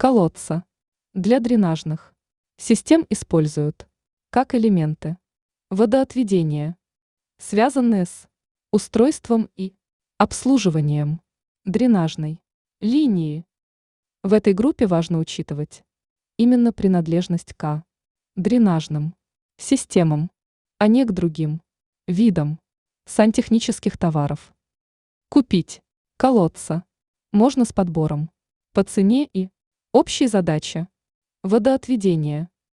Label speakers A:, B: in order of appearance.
A: Колодца. Для дренажных систем используют как элементы водоотведения, связанные с устройством и обслуживанием дренажной линии. В этой группе важно учитывать именно принадлежность к дренажным системам, а не к другим видам сантехнических товаров. Купить колодца можно с подбором по цене и общей задаче водоотведения.